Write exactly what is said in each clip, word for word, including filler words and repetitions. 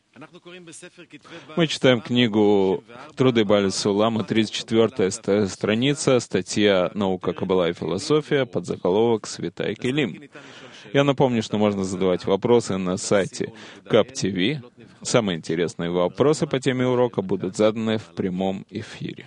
Мы читаем книгу «Труды Бааль Сулама», тридцать четвёртая страница, статья «Наука, Каббала и философия», подзаголовок «Святая Келим». Я напомню, что можно задавать вопросы на сайте Кап ти ви. Самые интересные вопросы по теме урока будут заданы в прямом эфире.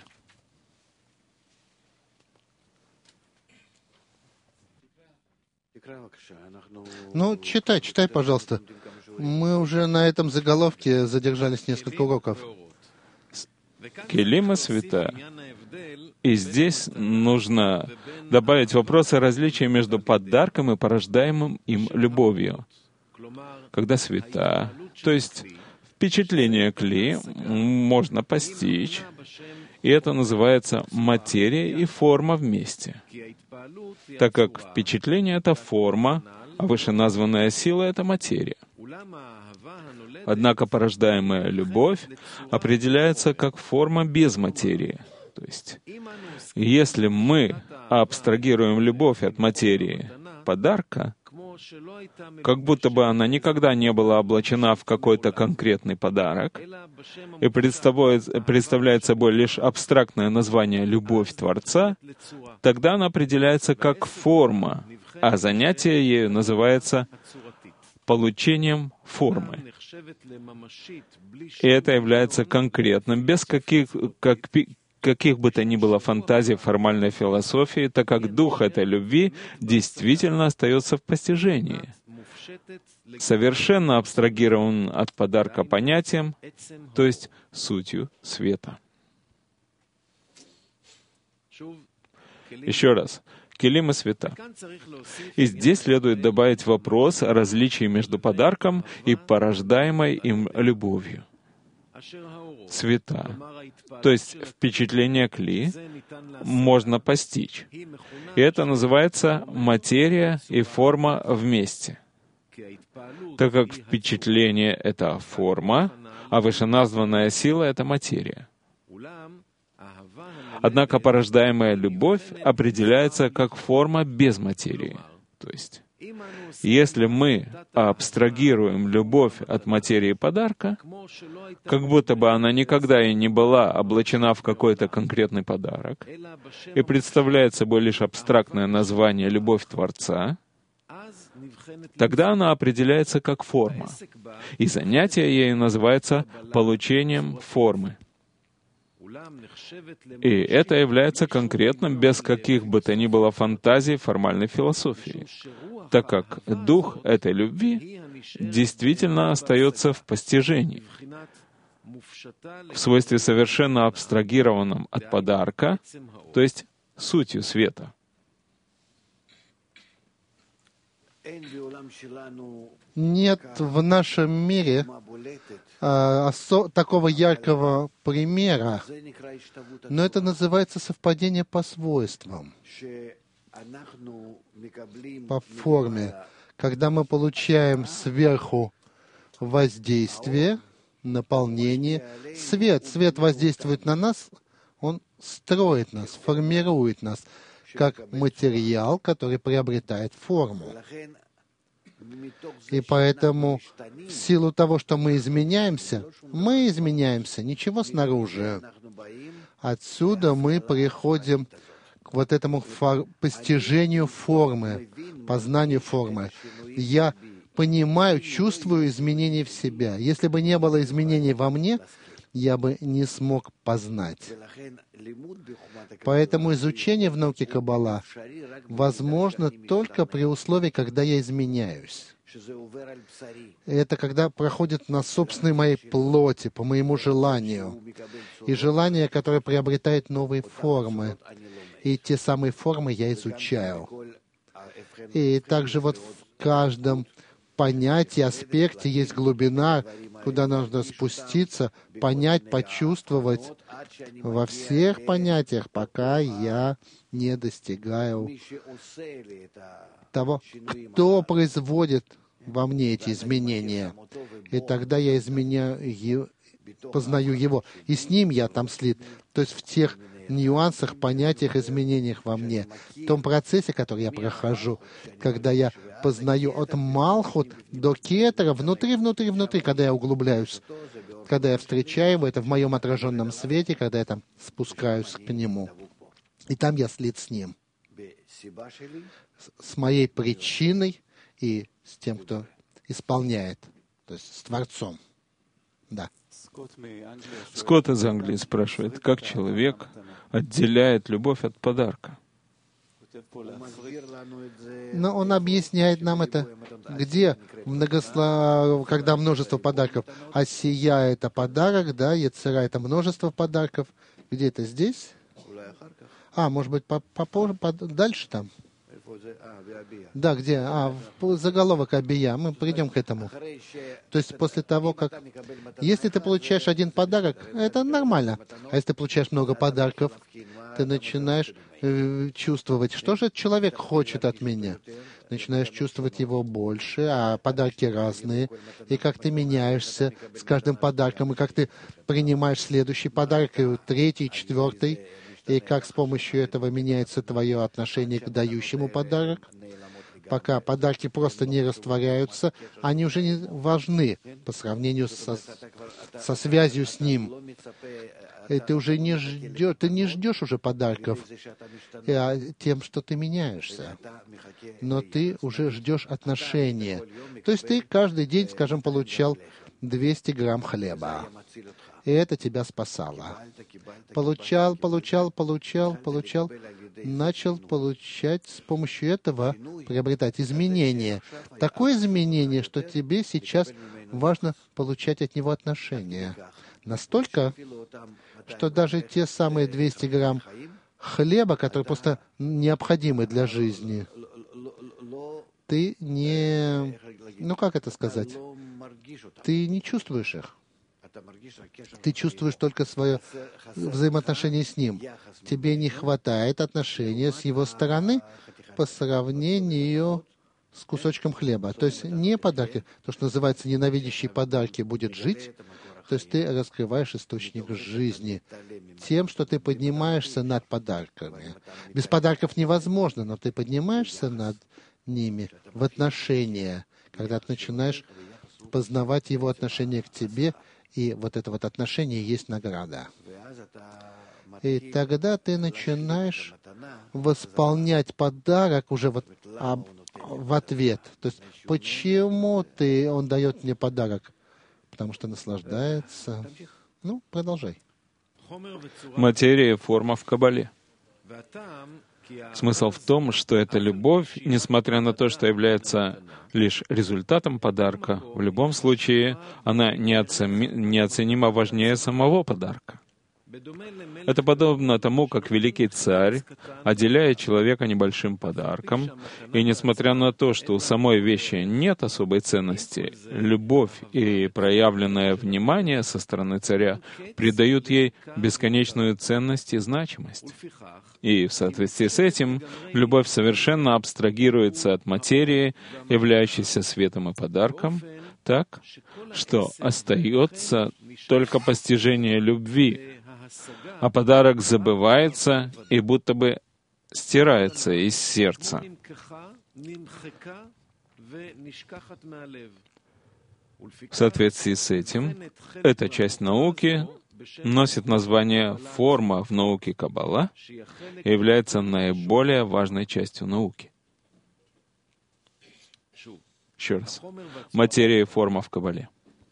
Ну, читай, читай, пожалуйста. Мы уже на этом заголовке задержались несколько уроков. Келим и святая. И здесь нужно добавить вопрос о различии между подарком и порождаемым им любовью. Когда святая, то есть впечатление кли, можно постичь, и это называется материя и форма вместе. Так как впечатление — это форма, а вышеназванная сила — это материя. Однако порождаемая любовь определяется как форма без материи. То есть, если мы абстрагируем любовь от материи подарка, как будто бы она никогда не была облачена в какой-то конкретный подарок и представляет, представляет собой лишь абстрактное название «любовь Творца», тогда она определяется как форма, а занятие ею называется получением формы. И это является конкретным, без каких, как, каких бы то ни было фантазий формальной философии, так как дух этой любви действительно остается в постижении, совершенно абстрагирован от подарка понятием, то есть сутью света. Еще раз. Келим и свята. И здесь следует добавить вопрос о различии между подарком и порождаемой им любовью. Свята, то есть впечатление кли, можно постичь. И это называется материя и форма вместе. Так как впечатление — это форма, а вышеназванная сила — это материя. Однако порождаемая любовь определяется как форма без материи. То есть, если мы абстрагируем любовь от материи подарка, как будто бы она никогда и не была облачена в какой-то конкретный подарок, и представляет собой лишь абстрактное название «любовь Творца», тогда она определяется как форма, и занятие ею называется получением формы. И это является конкретным, без каких бы то ни было фантазий формальной философии, так как дух этой любви действительно остается в постижении, в свойстве совершенно абстрагированном от подарка, то есть сутью света. Нет в нашем мире а, осо- такого яркого примера, но это называется совпадение по свойствам, по форме. Когда мы получаем сверху воздействие, наполнение, свет, свет воздействует на нас, он строит нас, формирует нас, как материал, который приобретает форму. И поэтому, в силу того, что мы изменяемся, мы изменяемся, ничего снаружи. Отсюда мы приходим к вот этому фор- постижению формы, познанию формы. Я понимаю, чувствую изменения в себя. Если бы не было изменений во мне, я бы не смог познать. Поэтому изучение в науке Каббала возможно только при условии, когда я изменяюсь. Это когда проходит на собственной моей плоти, по моему желанию. И желание, которое приобретает новые формы. И те самые формы я изучаю. И также вот в каждом понятии, аспекте есть глубина, куда нужно спуститься, понять, почувствовать во всех понятиях, пока я не достигаю того, кто производит во мне эти изменения. И тогда я изменяю, познаю Его. И с Ним я там слит. То есть в тех нюансах, понятиях, изменениях во мне, в том процессе, который я прохожу, когда я познаю от Малхут до Кетера, внутри, внутри, внутри, когда я углубляюсь, когда я встречаю его, это в моем отраженном свете, когда я там спускаюсь к нему. И там я слит с ним, с моей причиной и с тем, кто исполняет, то есть с Творцом. Да. Скотт из Англии спрашивает, как человек отделяет любовь от подарка? Но он объясняет нам это, где, многослов... когда множество подарков. Асия — это подарок, да, Ецера — это множество подарков. Где это, здесь? А, может быть, попозже, по... дальше там? Да, где? А, заголовок Абия. Мы придем к этому. То есть после того, как... Если ты получаешь один подарок, это нормально. А если ты получаешь много подарков, ты начинаешь э, чувствовать, что же человек хочет от меня. Начинаешь чувствовать его больше, а подарки разные. И как ты меняешься с каждым подарком, и как ты принимаешь следующий подарок, и третий, четвертый. И как с помощью этого меняется твое отношение к дающему подарок. Пока подарки просто не растворяются, они уже не важны по сравнению со, со связью с ним. И ты уже не ждешь, ты не ждешь уже подарков а тем, что ты меняешься. Но ты уже ждешь отношения. То есть ты каждый день, скажем, получал двести грамм хлеба. И это тебя спасало. Получал, получал, получал, получал, начал получать с помощью этого, приобретать изменения. Такое изменение, что тебе сейчас важно получать от него отношения. Настолько, что даже те самые двести грамм хлеба, которые просто необходимы для жизни, ты не... Ну, как это сказать? Ты не чувствуешь их. Ты чувствуешь только свое взаимоотношение с Ним. Тебе не хватает отношения с Его стороны по сравнению с кусочком хлеба. То есть не подарки, то, что называется ненавидящий подарки, будет жить. То есть ты раскрываешь источник жизни тем, что ты поднимаешься над подарками. Без подарков невозможно, но ты поднимаешься над ними в отношения, когда ты начинаешь познавать Его отношение к тебе, и вот это вот отношение есть награда. И тогда ты начинаешь восполнять подарок уже вот об, в ответ. То есть, почему ты, он дает мне подарок? Потому что наслаждается. Ну, продолжай. Материя и форма в Кабале. Смысл в том, что эта любовь, несмотря на то, что является лишь результатом подарка, в любом случае она неоценимо важнее самого подарка. Это подобно тому, как великий царь отделяет человека небольшим подарком, и несмотря на то, что у самой вещи нет особой ценности, любовь и проявленное внимание со стороны царя придают ей бесконечную ценность и значимость. И в соответствии с этим любовь совершенно абстрагируется от материи, являющейся светом и подарком, так, что остается только постижение любви, а подарок забывается и будто бы стирается из сердца. В соответствии с этим, эта часть науки носит название «форма» в науке Каббала и является наиболее важной частью науки. Еще раз. Материя и форма в Каббале.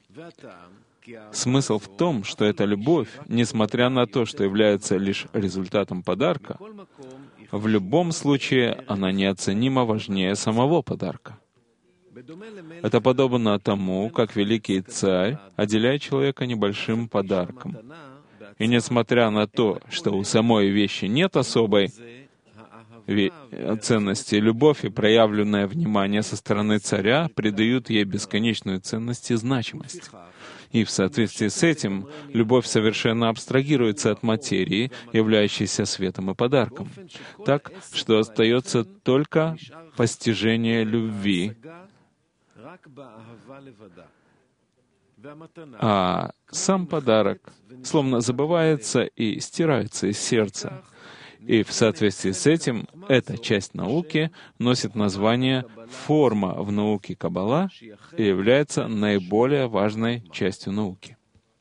Смысл в том, что эта любовь, несмотря на то, что является лишь результатом подарка, в любом случае она неоценимо важнее самого подарка. Это подобно тому, как великий царь отделяет человека небольшим подарком. И несмотря на то, что у самой вещи нет особой ценности, любовь и проявленное внимание со стороны царя придают ей бесконечную ценность и значимость. И в соответствии с этим любовь совершенно абстрагируется от материи, являющейся светом и подарком, так что остается только постижение любви. а сам подарок словно забывается и стирается из сердца. И в соответствии с этим эта часть науки носит название «форма в науке Каббала» и является наиболее важной частью науки.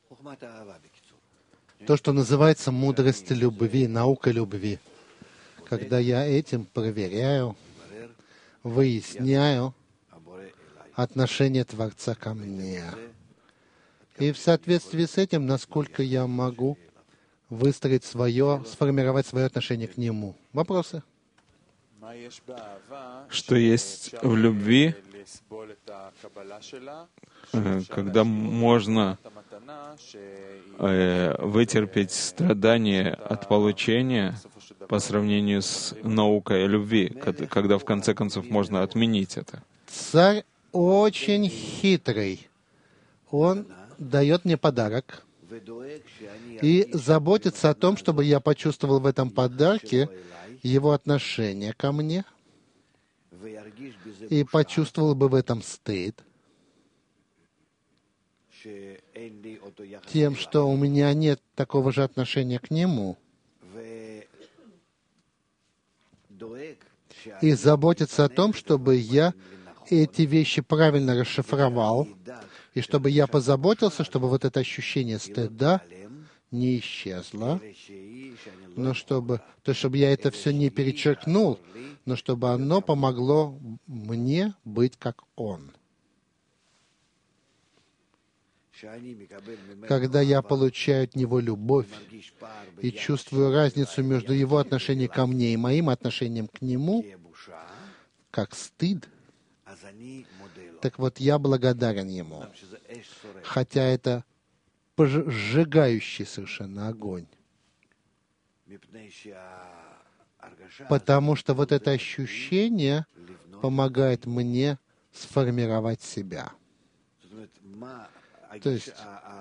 То, что называется мудрость любви, наука любви. Когда я этим проверяю, выясняю отношение Творца ко мне. И в соответствии с этим, насколько я могу выстроить свое, сформировать свое отношение к Нему. Вопросы? Что есть в любви, когда можно э, вытерпеть страдания от получения по сравнению с наукой о любви, когда в конце концов можно отменить это? Царь очень хитрый. Он дает мне подарок и заботится о том, чтобы я почувствовал в этом подарке его отношение ко мне и почувствовал бы в этом стыд тем, что у меня нет такого же отношения к нему, и заботится о том, чтобы я эти вещи правильно расшифровал, и чтобы я позаботился, чтобы вот это ощущение стыда не исчезло, но чтобы, то чтобы я это все не перечеркнул, но чтобы оно помогло мне быть как он. Когда я получаю от него любовь и чувствую разницу между его отношением ко мне и моим отношением к нему, как стыд, так вот я благодарен ему, хотя это сжигающий совершенно огонь. Потому что вот это ощущение помогает мне сформировать себя. То есть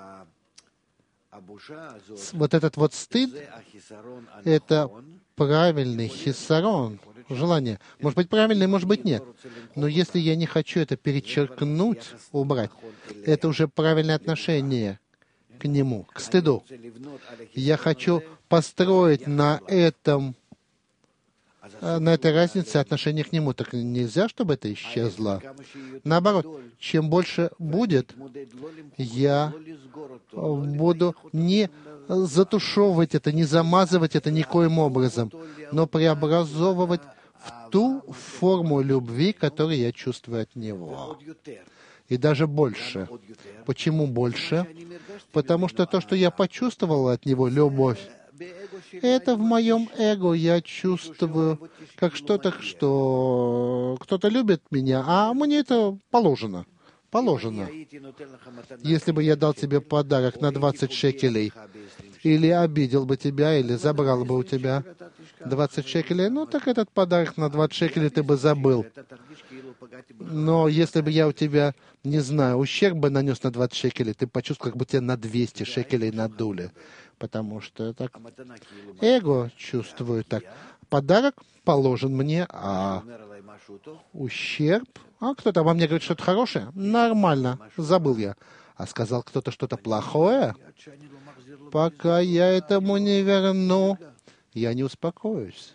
вот этот вот стыд — это правильный хиссарон, желание. Может быть, правильный, может быть, нет. Но если я не хочу это перечеркнуть, убрать, это уже правильное отношение к нему, к стыду. Я хочу построить на этом, на этой разнице отношение к нему. Так нельзя, чтобы это исчезло. Наоборот, чем больше будет, я буду не затушевывать это, не замазывать это никоим образом, но преобразовывать в ту форму любви, которую я чувствую от него. И даже больше. Почему больше? Потому что то, что я почувствовал от него, любовь, это в моем эго я чувствую как что-то, что кто-то любит меня, а мне это положено. Положено. Если бы я дал тебе подарок на двадцать шекелей, или обидел бы тебя, или забрал бы у тебя двадцать шекелей, ну так этот подарок на двадцать шекелей ты бы забыл. Но если бы я у тебя, не знаю, ущерб бы нанес на двадцать шекелей, ты почувствовал, как бы тебя на двести шекелей надули. Потому что так эго чувствует так. Подарок положен мне, а ущерб... А кто-то обо мне говорит что-то хорошее? Нормально, забыл я. А сказал кто-то что-то плохое? Пока я этому не верну, я не успокоюсь.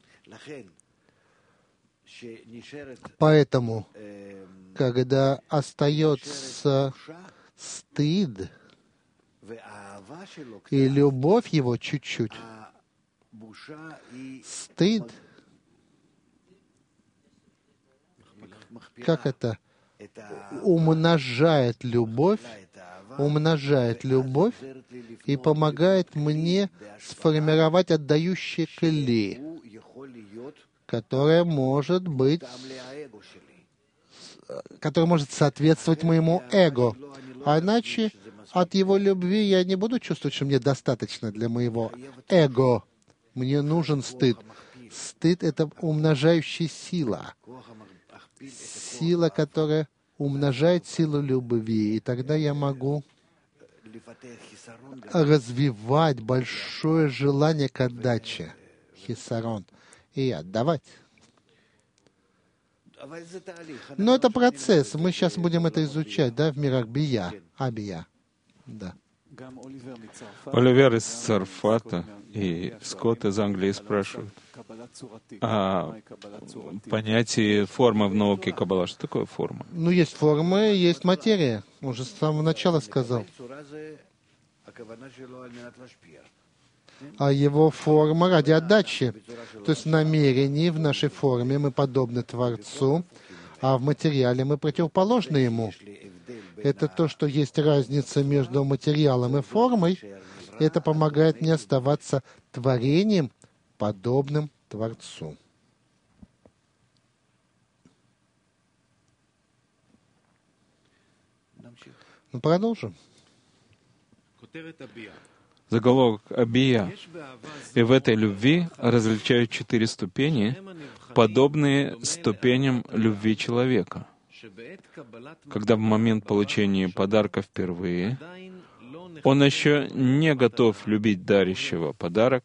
Поэтому, когда остается стыд и любовь его чуть-чуть, стыд, как это, умножает любовь, умножает любовь и помогает мне сформировать отдающее кли, которое может быть, которое может соответствовать моему эго. А иначе от его любви я не буду чувствовать, что мне достаточно для моего эго. Мне нужен стыд. Стыд — это умножающая сила. Сила, которая умножает силу любви. И тогда я могу развивать большое желание к отдаче, хиссарон, и отдавать. Но это процесс. Мы сейчас будем это изучать, да, в мирах Бия, Абия. Да. Оливер из Царфата и Скотт из Англии спрашивают о понятии формы в науке Каббала. Что такое форма? Ну, есть формы, есть материя. Он же с самого начала сказал. А его форма ради отдачи. То есть в намерении, в нашей форме мы подобны Творцу, а в материале мы противоположны Ему. Это то, что есть разница между материалом и формой. Это помогает мне оставаться творением, подобным Творцу. Ну, продолжим. Заголовок Абия. И в этой любви различают четыре ступени, подобные ступеням любви человека. Когда в момент получения подарка впервые он еще не готов любить дарящего подарок,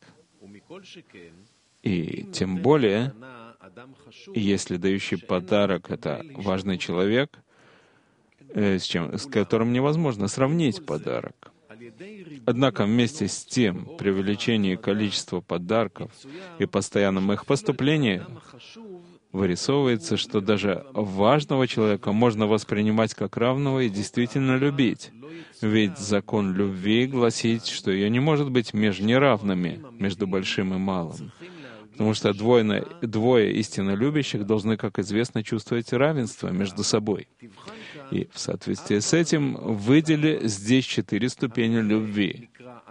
и тем более, если дающий подарок — это важный человек, с, чем, с которым невозможно сравнить подарок. Однако вместе с тем, при увеличении количества подарков и постоянном их поступлении, вырисовывается, что даже важного человека можно воспринимать как равного и действительно любить. Ведь закон любви гласит, что ее не может быть между неравными, между большим и малым. Потому что двое, двое истинно любящих должны, как известно, чувствовать равенство между собой. И в соответствии с этим выдели здесь четыре ступени любви.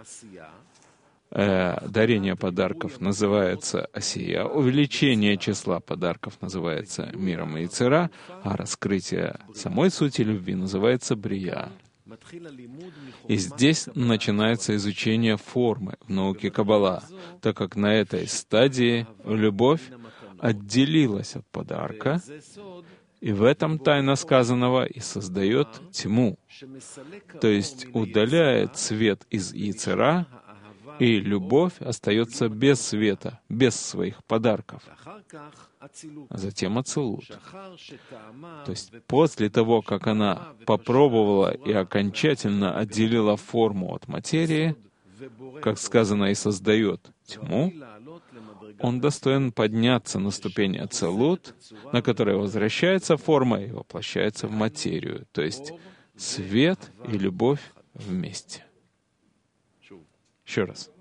Э, дарение подарков называется асия, увеличение числа подарков называется миром и цера, а раскрытие самой сути любви называется брия. И здесь начинается изучение формы в науке Каббала, так как на этой стадии любовь отделилась от подарка, и в этом тайна сказанного и создает тьму, то есть удаляет свет из Йецера, и любовь остается без света, без своих подарков. А затем ацилут. То есть после того, как она попробовала и окончательно отделила форму от материи, как сказано, и создает тьму, он достоин подняться на ступень ацилут, на которой возвращается форма и воплощается в материю, то есть свет и любовь вместе. Еще раз.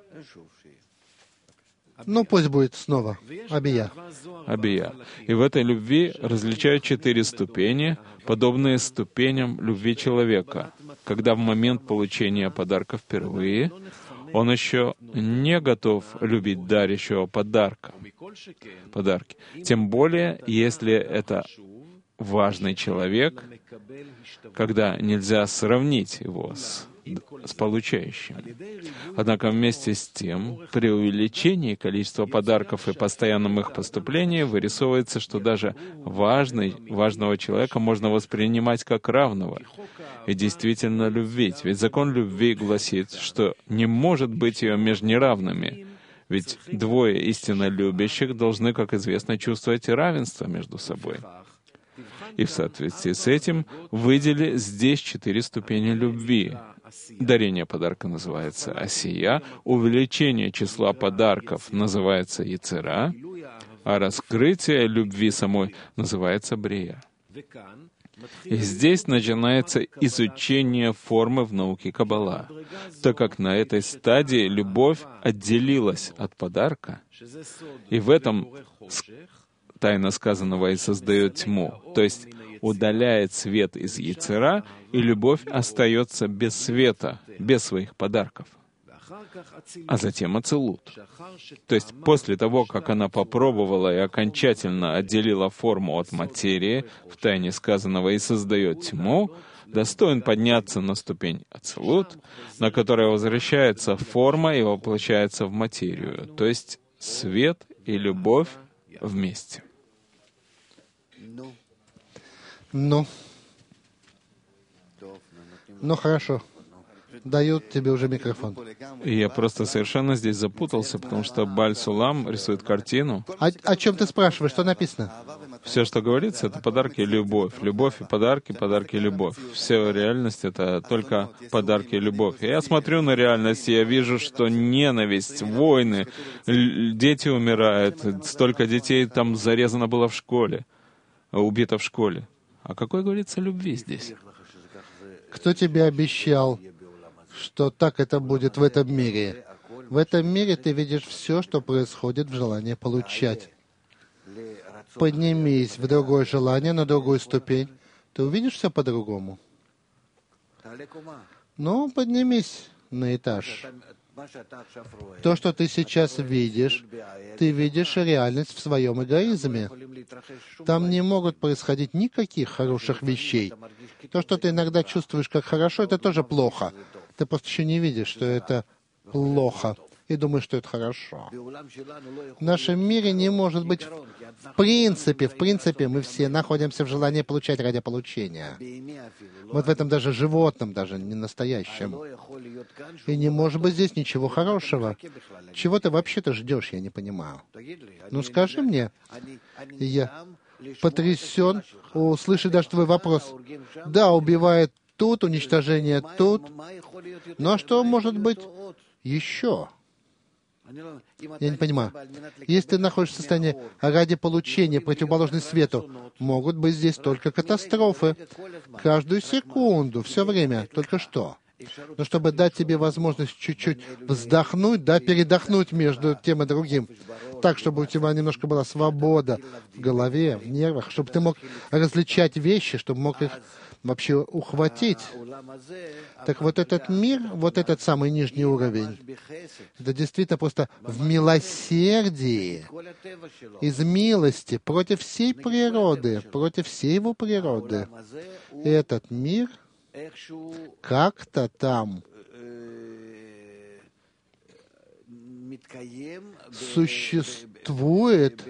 Ну, пусть будет снова. Абия. Абия. И в этой любви различают четыре ступени, подобные ступеням любви человека, когда в момент получения подарка впервые он еще не готов любить дарящего подарка, подарки. Тем более, если это важный человек, когда нельзя сравнить его с, с получающим. Однако вместе с тем, при увеличении количества подарков и постоянном их поступлении, вырисовывается, что даже важный, важного человека можно воспринимать как равного и действительно любить. Ведь закон любви гласит, что не может быть ее между неравными. Ведь двое истинно любящих должны, как известно, чувствовать равенство между собой. И в соответствии с этим выдели здесь четыре ступени любви. Дарение подарка называется асия, увеличение числа подарков называется йецера, а раскрытие любви самой называется брия. И здесь начинается изучение формы в науке Каббала, так как на этой стадии любовь отделилась от подарка, и в этом тайна сказанного и создает тьму, то есть удаляет свет из Йецера, и любовь остается без света, без своих подарков. А затем ацилут. То есть после того, как она попробовала и окончательно отделила форму от материи, в тайне сказанного и создает тьму, достоин подняться на ступень ацилут, на которой возвращается форма и воплощается в материю, то есть свет и любовь вместе. Ну, ну хорошо. Дают тебе уже микрофон. И я просто совершенно здесь запутался, потому что Баль Сулам рисует картину. О, о чем ты спрашиваешь? Что написано? Все, что говорится, это подарки и любовь. Любовь и подарки, подарки и любовь. Все реальность — это только подарки и любовь. Я смотрю на реальность, и я вижу, что ненависть, войны, дети умирают, столько детей там зарезано было в школе, убито в школе. О какой говорится любви здесь? Кто тебе обещал, что так это будет в этом мире? В этом мире ты видишь все, что происходит в желании получать. Поднимись в другое желание, на другую ступень. Ты увидишь все по-другому. Ну, поднимись на этаж. То, что ты сейчас видишь, ты видишь реальность в своем эгоизме. Там не могут происходить никаких хороших вещей. То, что ты иногда чувствуешь как хорошо, это тоже плохо. Ты просто еще не видишь, что это плохо, и думаешь, что это хорошо. В нашем мире не может быть в принципе, в принципе, мы все находимся в желании получать ради получения. Вот в этом даже животном, даже не настоящем. И не может быть здесь ничего хорошего. Чего ты вообще-то ждешь, я не понимаю. Ну скажи мне, я потрясен услышать даже твой вопрос. Да, убивает тут, уничтожение тут. Ну а что может быть еще? Я не понимаю. Если ты находишься в состоянии ради получения, противоположной свету, могут быть здесь только катастрофы. Каждую секунду, все время, только что. Но чтобы дать тебе возможность чуть-чуть вздохнуть, да, передохнуть между тем и другим, так, чтобы у тебя немножко была свобода в голове, в нервах, чтобы ты мог различать вещи, чтобы мог их вообще ухватить. Так вот этот мир, вот этот самый нижний уровень, это действительно просто в милосердии, из милости против всей природы, против всей его природы. Этот мир как-то там существует,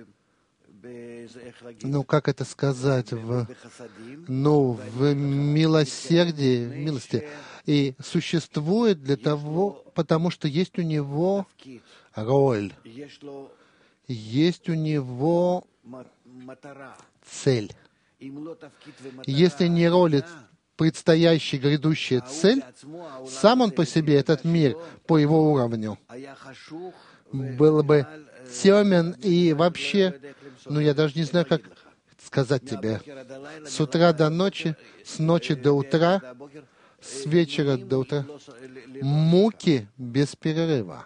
ну, как это сказать, в, ну, в милосердии, в милости, и существует для того, потому что есть у него роль, есть у него цель. Если не роль, предстоящая, грядущая цель, сам он по себе, этот мир, по его уровню, был бы темен и вообще, ну, я даже не знаю, как сказать тебе, с утра до ночи, с ночи до утра, с вечера до утра, муки без перерыва.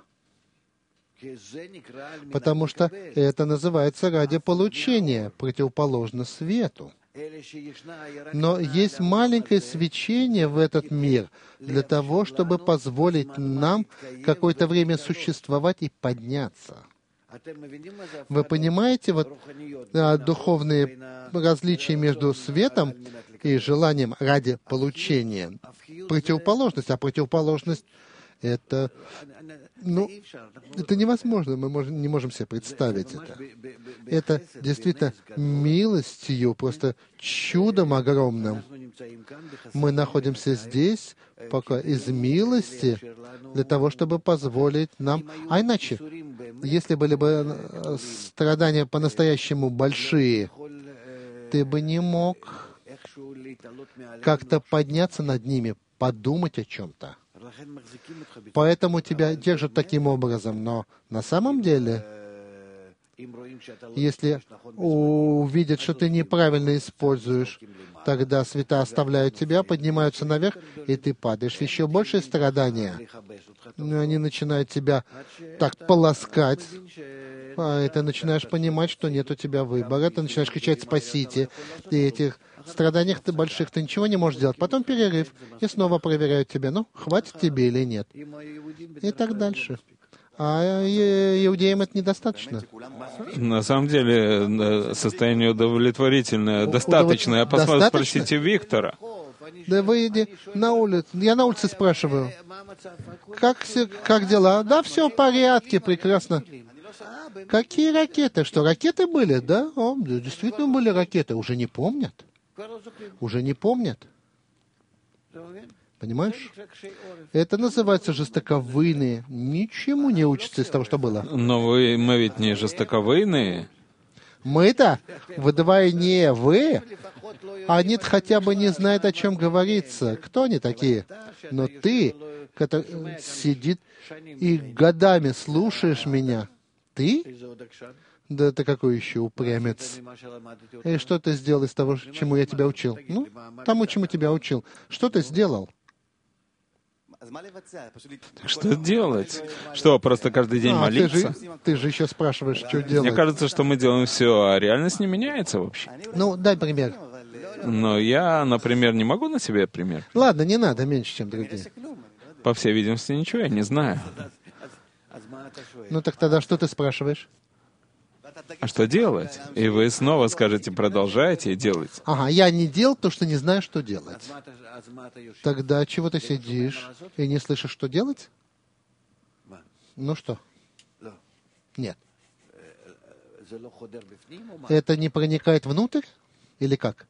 Потому что это называется ради получения, противоположно свету. Но есть маленькое свечение в этот мир для того, чтобы позволить нам какое-то время существовать и подняться. Вы понимаете вот а, духовные различия между светом и желанием ради получения? Противоположность, а противоположность — это, ну, это невозможно, мы можем, не можем себе представить это. Это действительно милостью, просто чудом огромным. Мы находимся здесь пока из милости для того, чтобы позволить нам... А иначе, если были бы страдания по-настоящему большие, ты бы не мог как-то подняться над ними, подумать о чем-то. Поэтому тебя держат таким образом. Но на самом деле, если увидят, что ты неправильно используешь, тогда света оставляют тебя, поднимаются наверх, и ты падаешь в еще большее страдания. Но они начинают тебя так полоскать, а ты начинаешь понимать, что нет у тебя выбора, ты начинаешь кричать «спасите», и этих страданиях ты больших ты ничего не можешь сделать. Потом перерыв, и снова проверяют тебя, ну, хватит тебе или нет. И так дальше. А иудеям это недостаточно. На самом деле, состояние удовлетворительное, достаточно. Я посмотрю, спросите Виктора. Да выйди на улицу. Я на улице спрашиваю. Как, как дела? Да, все в порядке, прекрасно. Какие ракеты? Что, ракеты были? Да, О, действительно были ракеты. Уже не помнят. Уже не помнят. Понимаешь? Это называется жестоковыйные. Ничему не учатся из того, что было. Но вы, мы ведь не жестоковыйные. Мы-то? Вдвойне вы? Они-то хотя бы не знают, о чем говорится. Кто они такие? Но ты, который сидит и годами слушаешь меня, ты? Да ты какой еще упрямец. И что ты сделал из того, чему я тебя учил? Ну, тому, чему тебя учил. Что ты сделал? Так что делать? Что, просто каждый день а, молиться? Ты же, ты же еще спрашиваешь, что делать. Мне кажется, что мы делаем все, а реальность не меняется вообще. Ну, дай пример. Но я, например, не могу на себе пример. Ладно, не надо меньше, чем другие. По всей видимости, ничего я не знаю. Ну так тогда что ты спрашиваешь? А что делать? И вы снова скажете, продолжайте и делайте. Ага, я не делал то, что не знаю, что делать. Тогда чего ты сидишь и не слышишь, что делать? Ну что? Нет. Это не проникает внутрь? Или как?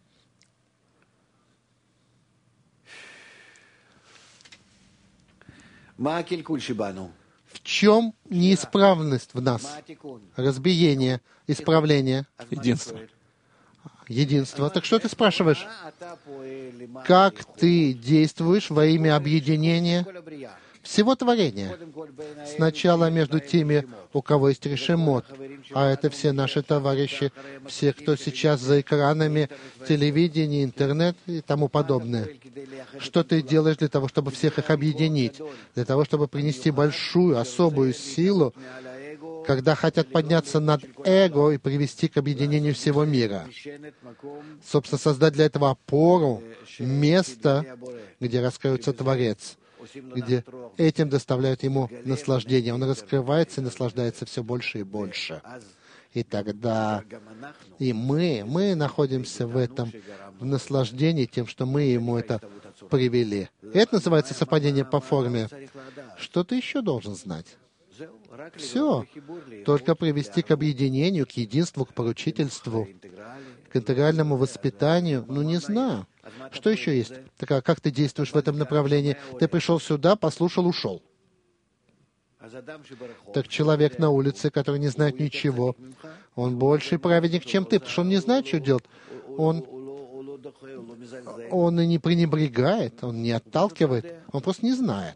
В чем неисправность в нас? Разбиение, исправление. Единство. Единство. Так что ты спрашиваешь? Как ты действуешь во имя объединения всего творения? Сначала между теми, у кого есть решемот, а это все наши товарищи, все, кто сейчас за экранами, телевидение, интернет и тому подобное. Что ты делаешь для того, чтобы всех их объединить? Для того, чтобы принести большую, особую силу, когда хотят подняться над эго и привести к объединению всего мира. Собственно, создать для этого опору, место, где раскроется Творец, где этим доставляют ему наслаждение. Он раскрывается и наслаждается все больше и больше. И тогда и мы, мы находимся в этом, в наслаждении тем, что мы ему это привели. И это называется совпадение по форме. Что ты еще должен знать? Все. Только привести к объединению, к единству, к поручительству, к интегральному воспитанию. Ну, не знаю. Что еще есть? Так а как ты действуешь в этом направлении? Ты пришел сюда, послушал, ушел. Так человек на улице, который не знает ничего, он больший праведник, чем ты, потому что он не знает, что делать. Он, он и не пренебрегает, он не отталкивает, он просто не знает.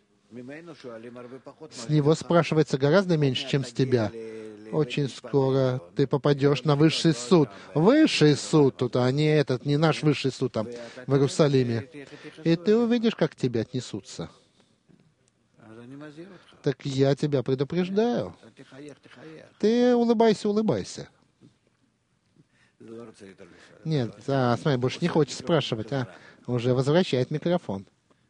С него спрашивается гораздо меньше, чем с тебя. Очень скоро ты попадешь на высший суд. Высший суд тут, а не этот, не наш высший суд там в Иерусалиме. И ты увидишь, как к тебе отнесутся. Так я тебя предупреждаю. Ты улыбайся, улыбайся. Нет, а, смотри, больше не хочет спрашивать, а уже возвращает микрофон.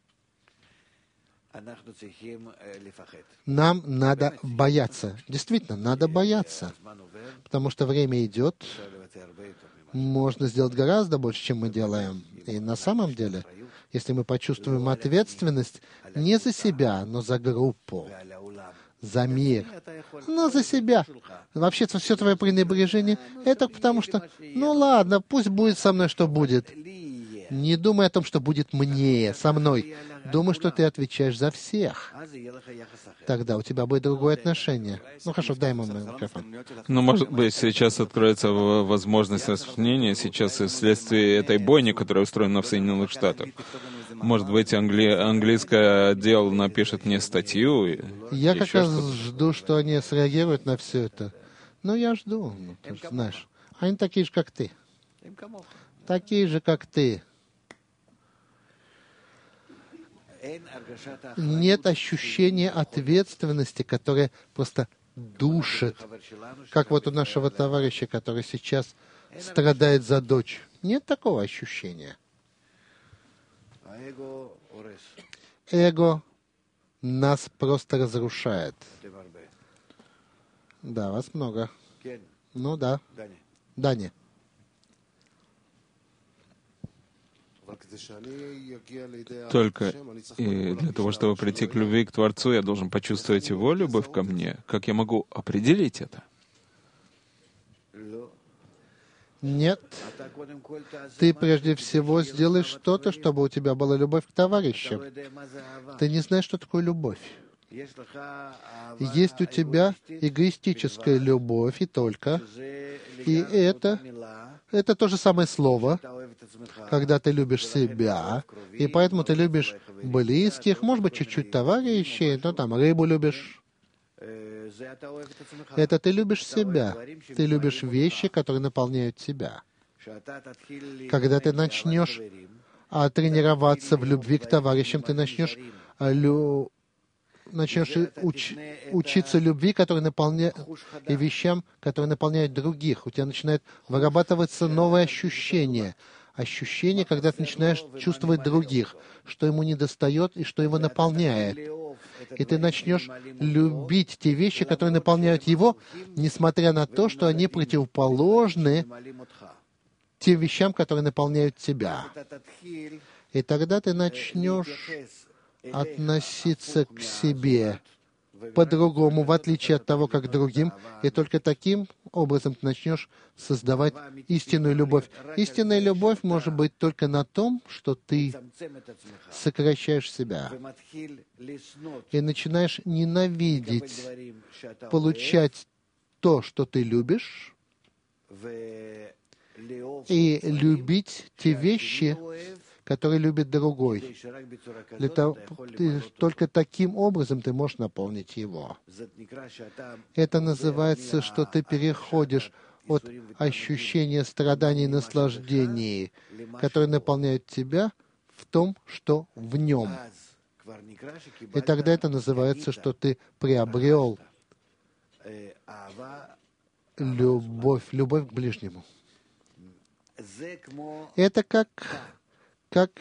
Нам надо бояться. Действительно, надо бояться. Потому что время идет. Можно сделать гораздо больше, чем мы делаем. И на самом деле, если мы почувствуем ответственность не за себя, но за группу, за мир, но за себя. Вообще-то все твое пренебрежение — это потому что, ну ладно, пусть будет со мной, что будет. Не думай о том, что будет мне, со мной. Думай, что ты отвечаешь за всех. Тогда у тебя будет другое отношение. Ну хорошо, дай ему микрофон. Ну, может быть, сейчас откроется возможность распространения, сейчас вследствие этой бойни, которая устроена в Соединенных Штатах. Может быть, англи... английский отдел напишет мне статью. Я как раз жду, что они среагируют на все это. Ну, я жду, ну, ты же знаешь. Они такие же, как ты. Такие же, как ты. Нет ощущения ответственности, которое просто душит. Как вот у нашего товарища, который сейчас страдает за дочь. Нет такого ощущения. Эго нас просто разрушает. Да, вас много. Ну да. Дани. Только и для того, чтобы прийти к любви к Творцу, я должен почувствовать Его любовь ко мне. Как я могу определить это? Нет. Ты прежде всего сделаешь что-то, чтобы у тебя была любовь к товарищам. Ты не знаешь, что такое любовь. Есть у тебя эгоистическая любовь, и только И это, это то же самое слово, когда ты любишь себя, и поэтому ты любишь близких, может быть, чуть-чуть товарищей, но там рыбу любишь. Это ты любишь себя. Ты любишь вещи, которые наполняют тебя. Когда ты начнешь а, тренироваться в любви к товарищам, ты начнешь, а, лю... начнешь уч... учиться любви, которая наполняет, и вещам, которые наполняют других. У тебя начинает вырабатываться новое ощущение. Ощущение, когда ты начинаешь чувствовать других, что ему недостает и что его наполняет. И ты начнешь любить те вещи, которые наполняют его, несмотря на то, что они противоположны тем вещам, которые наполняют тебя. И тогда ты начнешь относиться к себе по-другому, в отличие от того, как к другим, и только таким образом ты начнешь создавать истинную любовь. Истинная любовь может быть только на том, что ты сокращаешь себя и начинаешь ненавидеть, получать то, что ты любишь, и любить те вещи, которые любит другой. Для того, ты, только таким образом ты можешь наполнить его. Это называется, что ты переходишь от ощущения страданий и наслаждений, которые наполняют тебя, в том, что в нем. И тогда это называется, что ты приобрел любовь, любовь к ближнему. Это как, как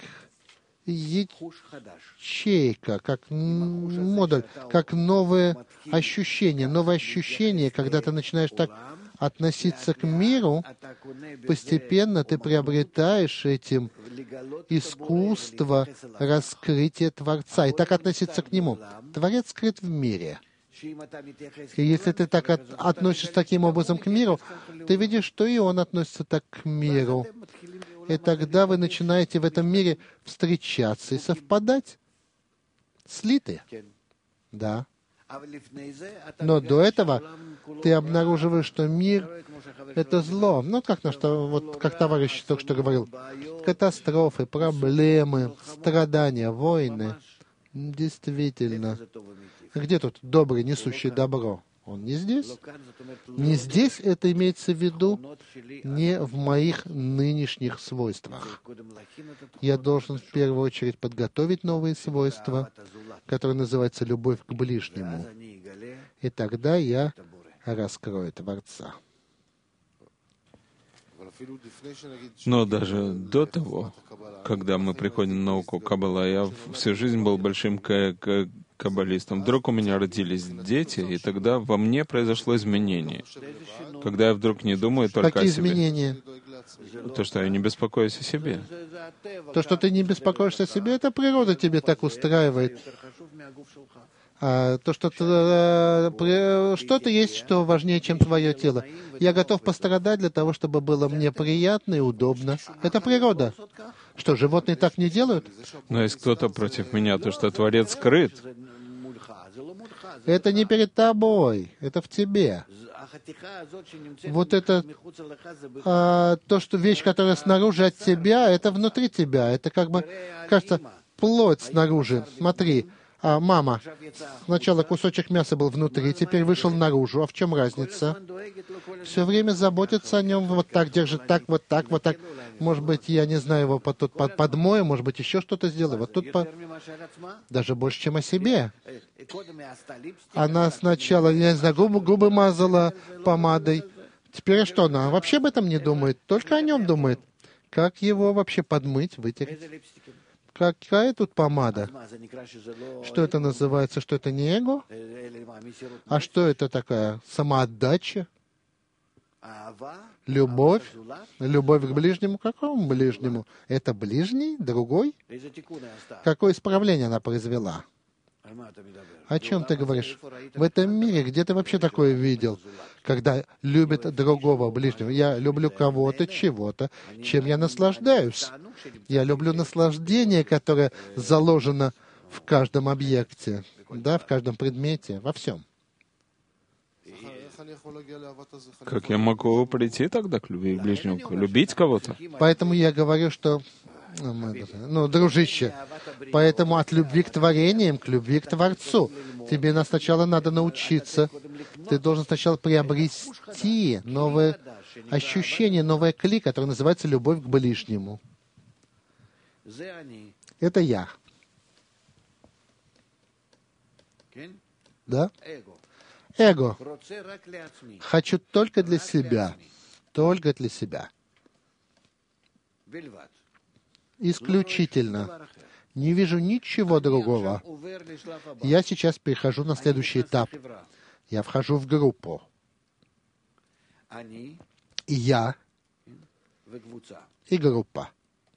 ячейка, как модуль, как новое ощущение. Новое ощущение, когда ты начинаешь так относиться к миру, постепенно ты приобретаешь этим искусство раскрытия Творца и так относиться к Нему. Творец скрыт в мире. И если ты так от, относишься таким образом к миру, ты видишь, что и он относится так к миру. И тогда вы начинаете в этом мире встречаться и совпадать. Слиты. Да. Но до этого ты обнаруживаешь, что мир — это зло. Ну, как, наш, вот, как товарищ только что говорил. Катастрофы, проблемы, страдания, войны. Действительно. Где тут добрый, несущий добро? Он не здесь. Не здесь это имеется в виду, не в моих нынешних свойствах. Я должен в первую очередь подготовить новые свойства, которые называются любовь к ближнему. И тогда я раскрою Творца. Но даже до того, когда мы приходим на науку Каббала, я всю жизнь был большим каббалистом. Вдруг у меня родились дети, и тогда во мне произошло изменение. Когда я вдруг не думаю только Какие о себе. изменения? То, что я не беспокоюсь о себе. То, что ты не беспокоишься о себе, это природа тебе так устраивает. А то, что что-то есть, что важнее, чем твое тело. Я готов пострадать для того, чтобы было мне приятно и удобно. Это природа. Что, животные так не делают? Но есть кто-то против меня, то, что Творец скрыт. Это не перед тобой, это в тебе. Вот это а, то, что вещь, которая снаружи от тебя, это внутри тебя. Это как бы, кажется, плоть снаружи. Смотри. А, мама, сначала кусочек мяса был внутри, теперь вышел наружу. А в чем разница? Все время заботится о нем, вот так держит, так, вот так, вот так. Может быть, я не знаю, его под, тут под, подмою, может быть, еще что-то сделаю. Вот тут по... даже больше, чем о себе. Она сначала, я не знаю, губы, губы мазала помадой. Теперь что она? Вообще об этом не думает, только о нем думает. Как его вообще подмыть, вытереть? Какая тут помада? Что это называется? Что это не эго? А что это такая? Самоотдача? Любовь? Любовь к ближнему? Какому ближнему? Это ближний? Другой? Какое исправление она произвела? О чем ты говоришь? В этом мире, где ты вообще такое видел? Когда любит другого ближнего. Я люблю кого-то, чего-то, чем я наслаждаюсь. Я люблю наслаждение, которое заложено в каждом объекте, да, в каждом предмете, во всем. Как я могу прийти тогда к любви к ближнему? Любить кого-то? Поэтому я говорю, что, ну, дружище, поэтому от любви к творениям к любви к Творцу тебе на сначала надо научиться. Ты должен сначала приобрести новое ощущение, новое кли, которое называется любовь к ближнему. Это я. Да? Эго. Хочу только для себя. Только для себя. Исключительно. Не вижу ничего другого. Я сейчас перехожу на следующий этап. Я вхожу в группу. И я, и группа.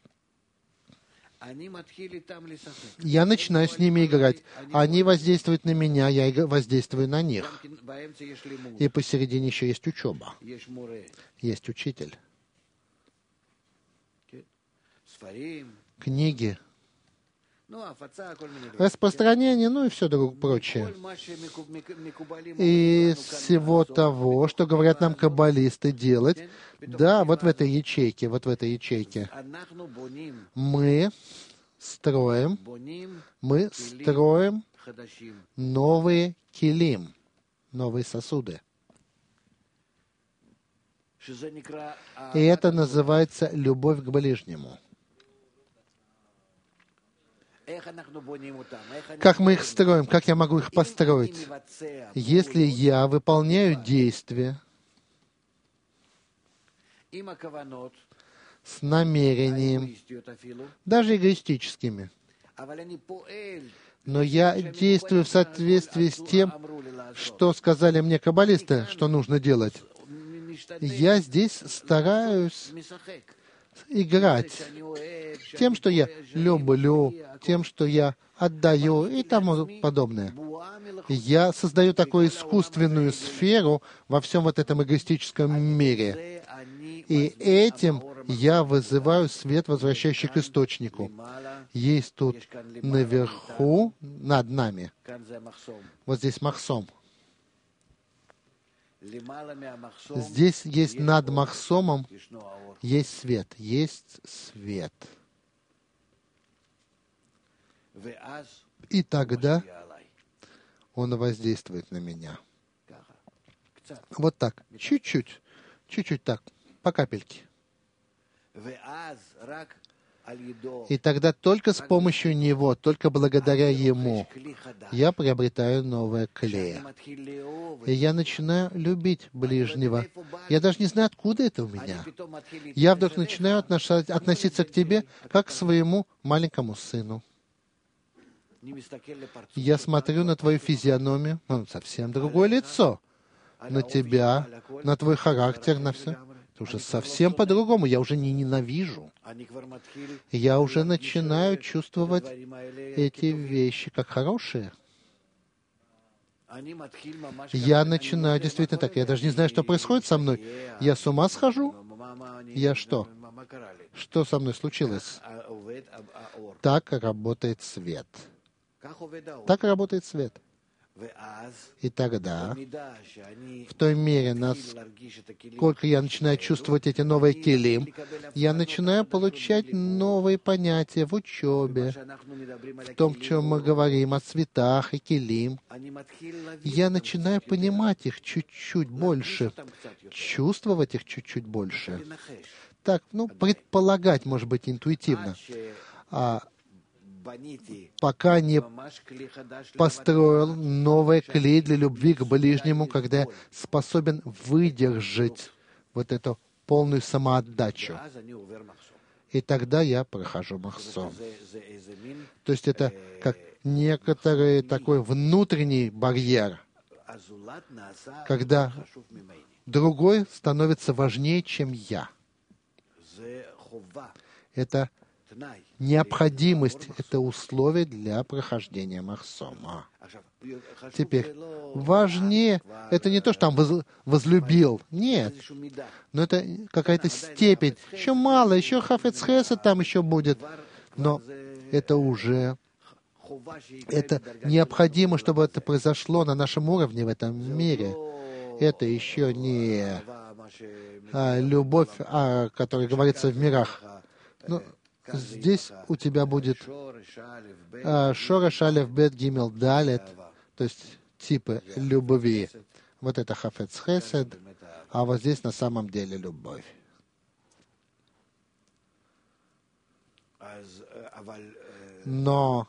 Я начинаю с ними играть. Они воздействуют на меня, я воздействую на них. И посередине еще есть учеба. Есть учитель. Книги. Распространение, ну и все другое прочее. И всего того, что говорят нам каббалисты делать, да, вот в этой ячейке, вот в этой ячейке. Мы строим, мы строим новые килим, новые сосуды. И это называется любовь к ближнему. Как мы их строим? Как я могу их построить? Если я выполняю действия с намерением, даже эгоистическими, но я действую в соответствии с тем, что сказали мне каббалисты, что нужно делать, я здесь стараюсь играть тем, что я люблю, тем, что я отдаю и тому подобное. Я создаю такую искусственную сферу во всем вот этом эгоистическом мире. И этим я вызываю свет, возвращающий к источнику. Есть тут наверху, над нами. Вот здесь махсом. Здесь есть над махсомом, есть свет, есть свет. И тогда он воздействует на меня. Вот так, чуть-чуть, чуть-чуть так, по капельке. И тогда только с помощью него, только благодаря ему, я приобретаю новое клей. И я начинаю любить ближнего. Я даже не знаю, откуда это у меня. Я вдруг начинаю относиться к тебе, как к своему маленькому сыну. Я смотрю на твою физиономию, ну, совсем другое лицо. На тебя, на твой характер, на все. Это уже совсем по-другому. Я уже не ненавижу. Я уже начинаю чувствовать эти вещи как хорошие. Я начинаю действительно так. Я даже не знаю, что происходит со мной. Я с ума схожу? Я что? Что со мной случилось? Так работает свет. Так работает свет. И тогда, в той мере, насколько я начинаю чувствовать эти новые килим, я начинаю получать новые понятия в учебе, в том, чем мы говорим о цветах и килим. Я начинаю понимать их чуть-чуть больше, чувствовать их чуть-чуть больше. Так, ну, предполагать, может быть, интуитивно. А пока не построил новый клей для любви к ближнему, когда я способен выдержать вот эту полную самоотдачу. И тогда я прохожу махсом. То есть это как некоторый такой внутренний барьер, когда другой становится важнее, чем я. Это необходимость, это условие для прохождения махсома. Теперь, важнее, это не то, что там возлюбил, нет, но это какая-то степень. Еще мало, еще хафец хесед там еще будет, но это уже, это необходимо, чтобы это произошло на нашем уровне в этом мире. это еще не а, любовь, о которой говорится в мирах. Но здесь у тебя будет а, шореш алеф бет гимел далет, то есть типы любви. Вот это хафец хесед, а вот здесь на самом деле любовь. Но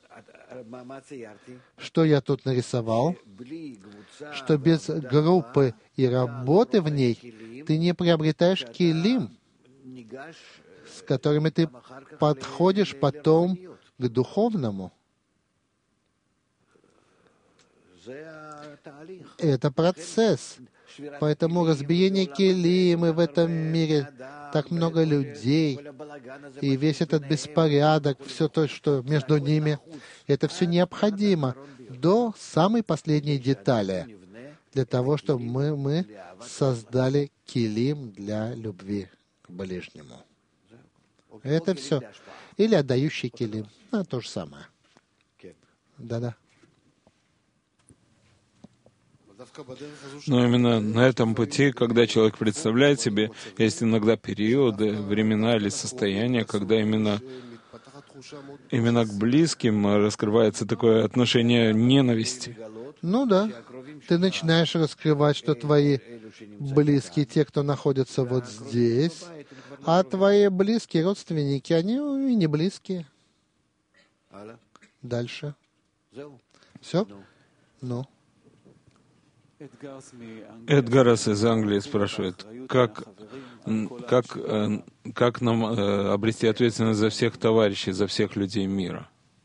что я тут нарисовал? Что без группы и работы в ней ты не приобретаешь килим, с которыми ты подходишь потом к духовному. Это процесс. Поэтому разбиение килим, и в этом мире так много людей, и весь этот беспорядок, все то, что между ними, это все необходимо до самой последней детали, для того, чтобы мы, мы создали килим для любви к ближнему. Это все. Или отдающий килим. Ну, то же самое. Да-да. Но именно на этом пути, когда человек представляет себе, есть иногда периоды, времена или состояния, когда именно, именно к близким раскрывается такое отношение ненависти. Ну да. Ты начинаешь раскрывать, что твои близкие, те, кто находятся вот здесь, а твои близкие родственники, они и не близкие. Дальше. Все? Ну. Эдгарас из Англии спрашивает, как, как, как нам обрести ответственность за всех товарищей, за всех людей мира?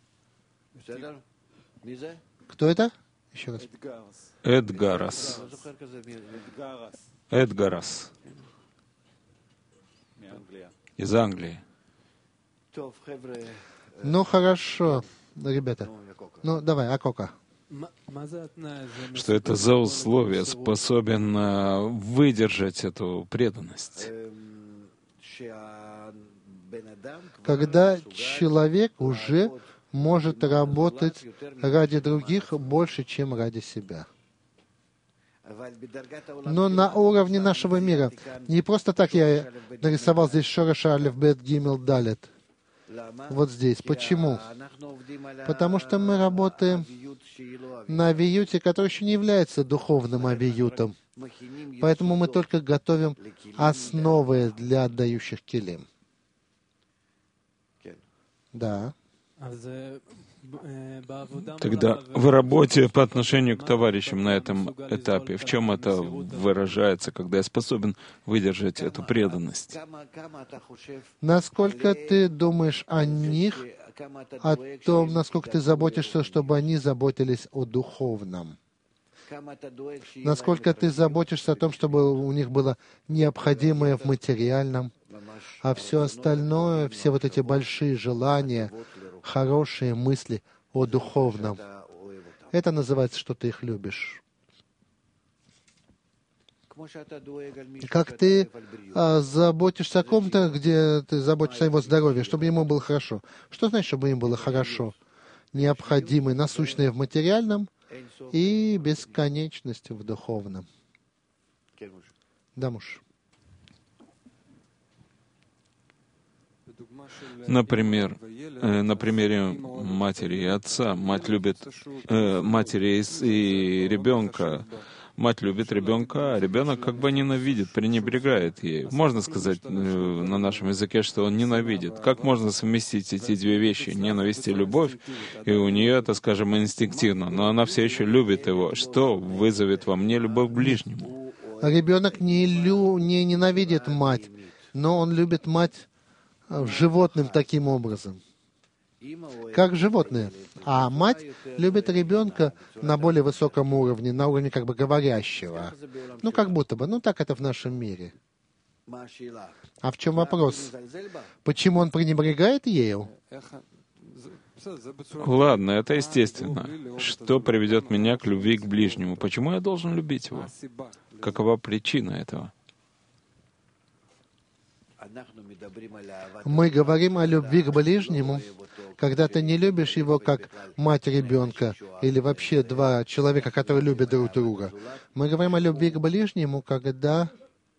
Кто это? Еще раз. Эдгарас. Эдгарас. Из Англии. Ну, хорошо, ребята. Ну, давай, Акока. Что это за условие способен uh, выдержать эту преданность? Когда человек уже может работать ради других больше, чем ради себя. Но на уровне нашего мира. Не просто так я нарисовал здесь шореш алеф бет гимел далет. Вот здесь. Почему? Потому что мы работаем на авиюте, который еще не является духовным авиютом. Поэтому мы только готовим основы для отдающих килим. Да. Тогда в работе по отношению к товарищам на этом этапе, в чем это выражается, когда я способен выдержать эту преданность? Насколько ты думаешь о них, о том, насколько ты заботишься, чтобы они заботились о духовном? Насколько ты заботишься о том, чтобы у них было необходимое в материальном, а все остальное, все вот эти большие желания, хорошие мысли о духовном. Это называется, что ты их любишь. Как ты а, заботишься о ком-то, где ты заботишься о его здоровье, чтобы ему было хорошо. Что значит, чтобы ему было хорошо? Необходимое, насущное в материальном и бесконечность в духовном. Да, муж. Например, э, на примере матери и отца. Мать любит э, матери и, и ребенка. Мать любит ребенка, а ребенок как бы ненавидит, пренебрегает ей. Можно сказать э, на нашем языке, что он ненавидит. Как можно совместить эти две вещи, ненависть и любовь? И у нее это, скажем, инстинктивно, но она все еще любит его. Что вызовет во мне любовь к ближнему? Ребенок не, лю, не ненавидит мать, но он любит мать животным таким образом, как животные. А мать любит ребенка на более высоком уровне, на уровне как бы говорящего. Ну, как будто бы. Ну, так это в нашем мире. А в чем вопрос? Почему он пренебрегает ею? Ладно, это естественно. Что приведет меня к любви к ближнему? Почему я должен любить его? Какова причина этого? Мы говорим о любви к ближнему, когда ты не любишь его как мать ребенка, или вообще два человека, которые любят друг друга. Мы говорим о любви к ближнему, когда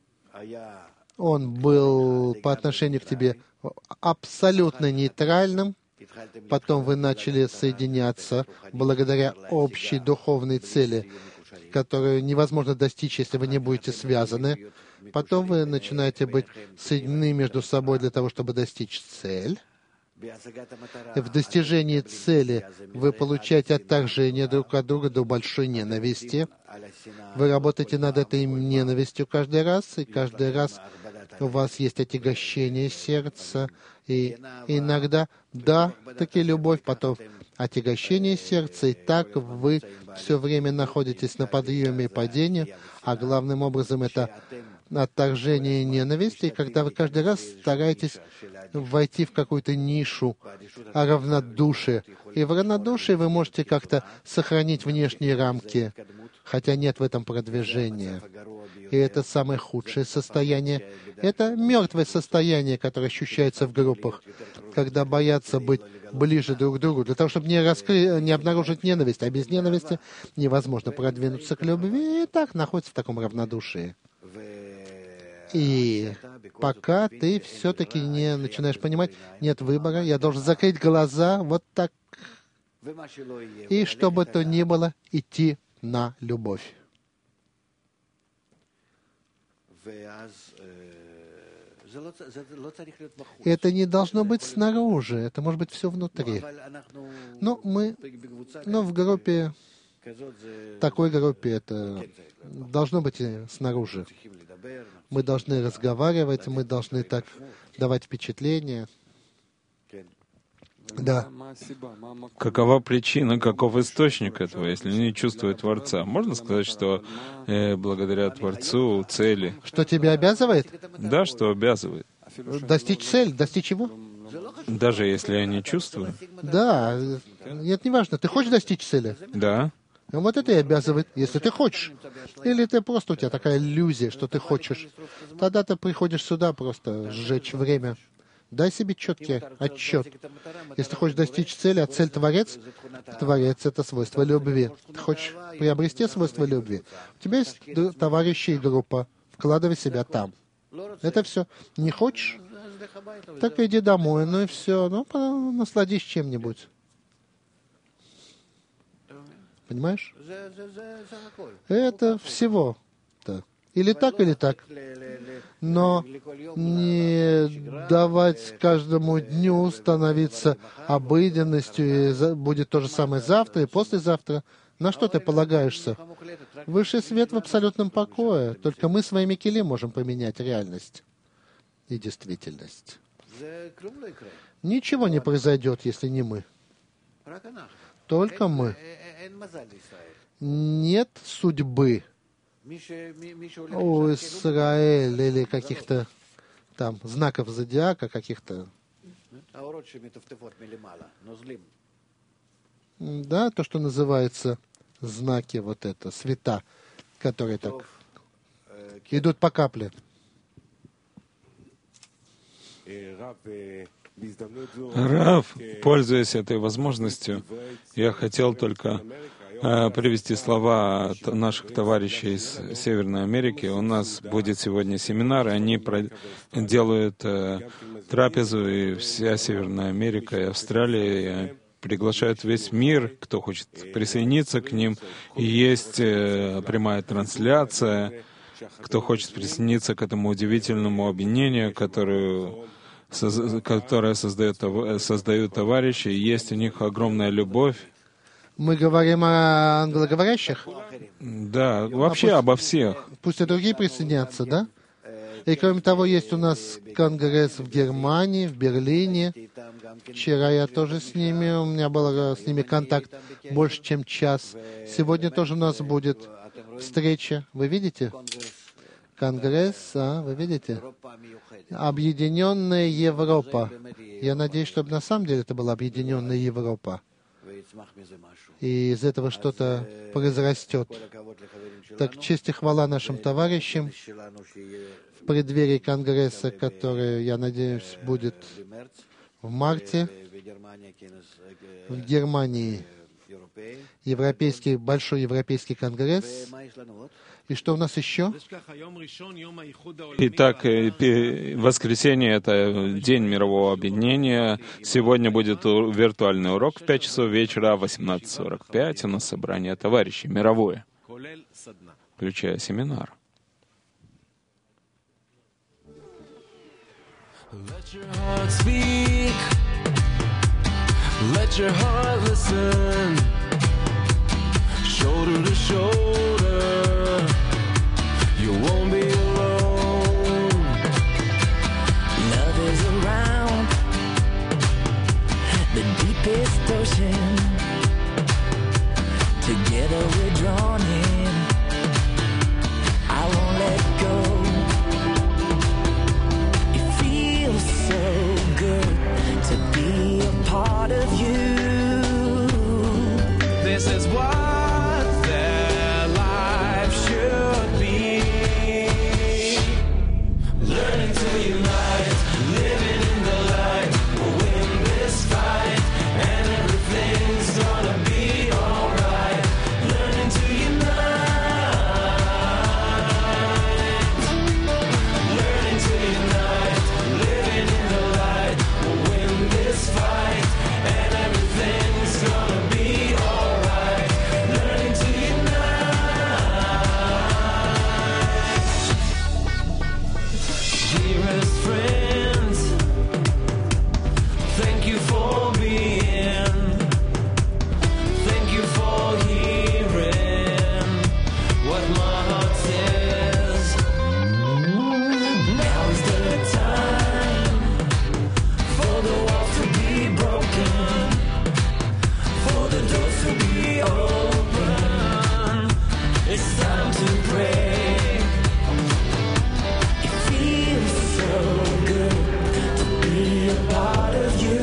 он был по отношению к тебе абсолютно нейтральным, потом вы начали соединяться благодаря общей духовной цели, которую невозможно достичь, если вы не будете связаны. Потом вы начинаете быть соединены между собой для того, чтобы достичь цель. И в достижении цели вы получаете отторжение друг от друга до большой ненависти. Вы работаете над этой ненавистью каждый раз, и каждый раз у вас есть отягощение сердца, и иногда, да, таки любовь, потом отягощение сердца, и так вы все время находитесь на подъеме и падении, а главным образом это отторжение и ненависть, и когда вы каждый раз стараетесь войти в какую-то нишу равнодушия. И в равнодушии вы можете как-то сохранить внешние рамки, хотя нет в этом продвижения. И это самое худшее состояние. Это мертвое состояние, которое ощущается в группах, когда боятся быть ближе друг к другу, для того, чтобы не, раскры... не обнаружить ненависть. А без ненависти невозможно продвинуться к любви, и так находится в таком равнодушии. И пока ты все-таки не начинаешь понимать, нет выбора, я должен закрыть глаза, вот так, и что бы то ни было, идти на любовь. Это не должно быть снаружи, это может быть все внутри. Но мы, но в группе, такой группе, это должно быть и снаружи. Мы должны разговаривать, мы должны так давать впечатление. Да. Какова причина, каков источник этого, если не чувствует Творца? Можно сказать, что э, благодаря Творцу цели... Что тебя обязывает? Да, что обязывает. Достичь цель, достичь его? Даже если я не чувствую? Да. Это не важно. Ты хочешь достичь цели? Да. Вот это и обязывает, если ты хочешь. Или ты просто, у тебя такая иллюзия, что ты хочешь. Тогда ты приходишь сюда просто сжечь время. Дай себе четкий отчет. Если ты хочешь достичь цели, а цель — Творец, Творец — это свойство любви. Ты хочешь приобрести свойство любви? У тебя есть товарищи и группа. Вкладывай себя там. Это все. Не хочешь? Так иди домой, ну и все. Ну, насладись чем-нибудь. Понимаешь? Это всего-то. Или так, или так. Но не давать каждому дню становиться обыденностью, и будет то же самое завтра и послезавтра. На что ты полагаешься? Высший свет в абсолютном покое. Только мы своими кили можем поменять реальность и действительность. Ничего не произойдет, если не мы. Только мы. Нет судьбы у Израиля или каких-то там знаков зодиака, каких-то... Да, то, что называется знаки, вот это, света, которые так идут по капле. Рав, пользуясь этой возможностью, я хотел только э, привести слова от наших товарищей из Северной Америки. У нас будет сегодня семинар, и они про- делают э, трапезу, и вся Северная Америка и Австралия приглашают весь мир, кто хочет присоединиться к ним. И есть э, прямая трансляция, кто хочет присоединиться к этому удивительному объединению, которое которое создает, создают товарищи, и есть у них огромная любовь. Мы говорим о англоговорящих? Да, вообще а обо всех. Пусть и другие присоединятся, да? И кроме того, есть у нас конгресс в Германии, в Берлине. Вчера я тоже с ними, у меня был с ними контакт больше, чем час. Сегодня тоже у нас будет встреча. Вы видите? Конгресс, а, вы видите? Объединенная Европа. Я надеюсь, чтобы на самом деле это была Объединенная Европа. И из этого что-то произрастет. Так, честь и хвала нашим товарищам в преддверии Конгресса, который, я надеюсь, будет В марте в Германии европейский, большой европейский конгресс. И что у нас еще? Итак, воскресенье — это День мирового объединения. Сегодня будет виртуальный урок в пять часов вечера, а в восемнадцать сорок пять у нас собрание товарищей мировое, включая семинар. Let your heart speak. Let your heart listen. Shoulder to shoulder, you won't be alone. Love is around the deepest ocean. Together we're drawn in. I won't let go. It feels so good to be a part of you. This is what their life should be. Learning to unite, living in the light. We'll win this fight, and everything's gonna be alright. Learning to unite, learning to unite, living in the light. We'll win this fight, and everything's gonna be alright. Learning to unite. Dearest friends, thank you for being. Thank you for hearing what my heart says. Now is the time for the walls to be broken, for the doors to be open. It's time to pray. It feels so good to be a part of you.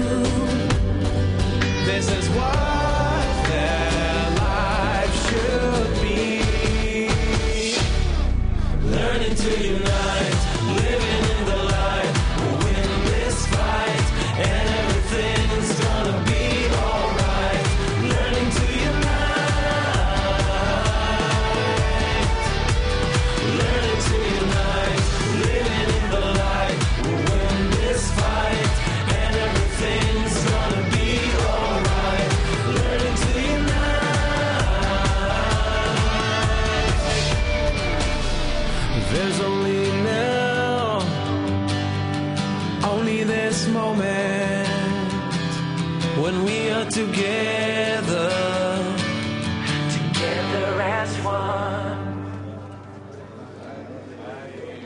This is what their life should be. Learning to unite, living in the light. We'll win this fight, and everything's gonna be alright. Learning to unite, learning to unite, living in the light. We'll win this fight, and everything's gonna be alright. Learning to unite. There's only now, only this moment when we are together, Together as one.